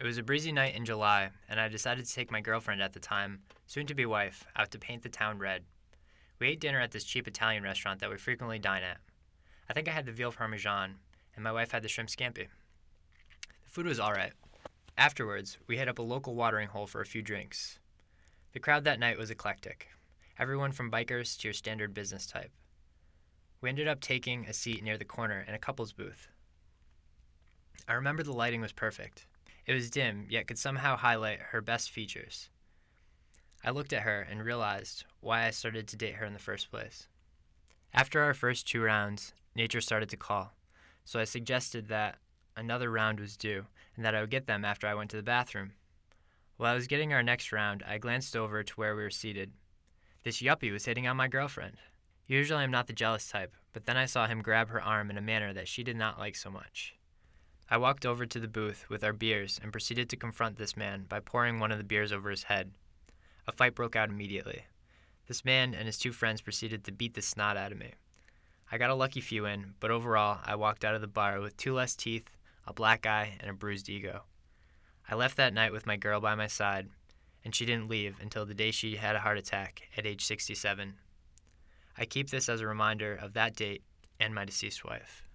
It was a breezy night in July, and I decided to take my girlfriend at the time, soon-to-be wife, out to paint the town red. We ate dinner at this cheap Italian restaurant that we frequently dine at. I think I had the veal parmesan, and my wife had the shrimp scampi. The food was alright. Afterwards, we hit up a local watering hole for a few drinks. The crowd that night was eclectic. Everyone from bikers to your standard business type. We ended up taking a seat near the corner in a couple's booth. I remember the lighting was perfect. It was dim, yet could somehow highlight her best features. I looked at her and realized why I started to date her in the first place. After our first 2 rounds, nature started to call, so I suggested that another round was due and that I would get them after I went to the bathroom. While I was getting our next round, I glanced over to where we were seated. This yuppie was hitting on my girlfriend. Usually I'm not the jealous type, but then I saw him grab her arm in a manner that she did not like so much. I walked over to the booth with our beers and proceeded to confront this man by pouring one of the beers over his head. A fight broke out immediately. This man and his 2 friends proceeded to beat the snot out of me. I got a lucky few in, but overall I walked out of the bar with 2 less teeth, a black eye, and a bruised ego. I left that night with my girl by my side, and she didn't leave until the day she had a heart attack at age 67. I keep this as a reminder of that date and my deceased wife.